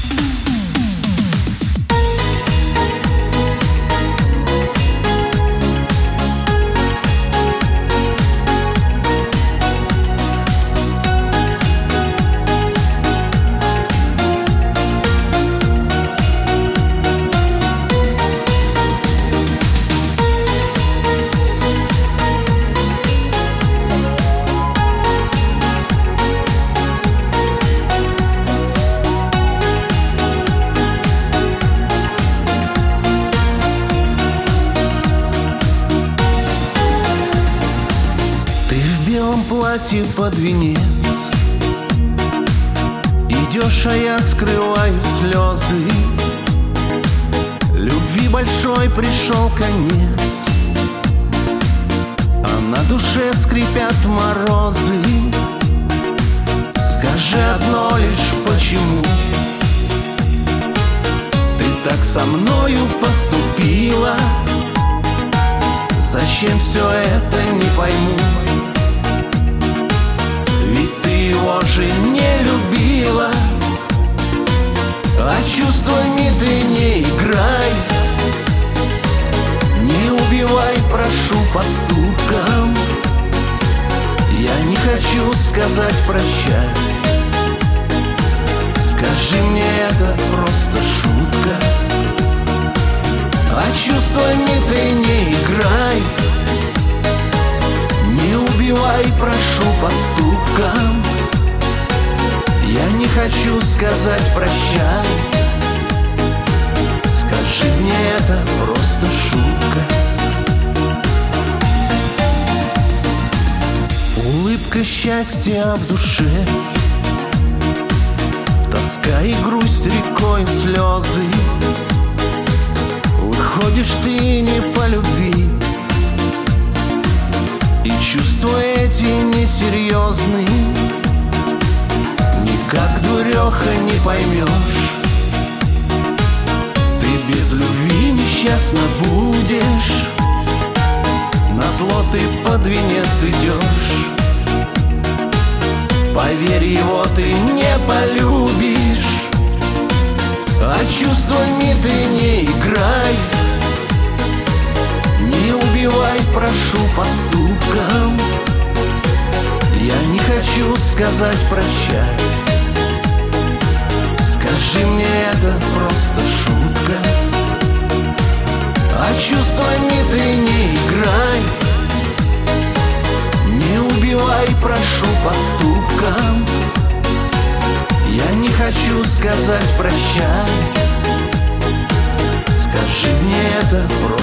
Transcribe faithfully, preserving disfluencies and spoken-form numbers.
Платье под венец идешь, а я скрываю слезы. Любви большой пришел конец, а на душе скрипят морозы. Скажи одно лишь, почему ты так со мною поступила? Зачем все это, не пойму. Ведь ты его же не любила, а чувствами ты не играй. Не убивай, прошу, поступком. Я не хочу сказать прощай. Скажи мне, это просто шутка. А чувствами ты не играй. Не убивай, прошу, поступком. Я не хочу сказать прощай. Скажи мне, это просто шутка. Улыбка счастья в душе, тоска и грусть рекой слезы. Выходишь ты не по любви, и чувства эти несерьезны. Никак, дуреха, не поймешь. Ты без любви несчастна будешь. Назло ты под венец идешь. Поверь, его ты не полюбишь. А чувствами ты не играй. Не убивай, прошу, поступком. Я не хочу сказать прощай. Скажи мне, это просто шутка. А чувствами ты не играй. Не убивай, прошу, поступком. Я не хочу сказать прощай. Скажи мне, это просто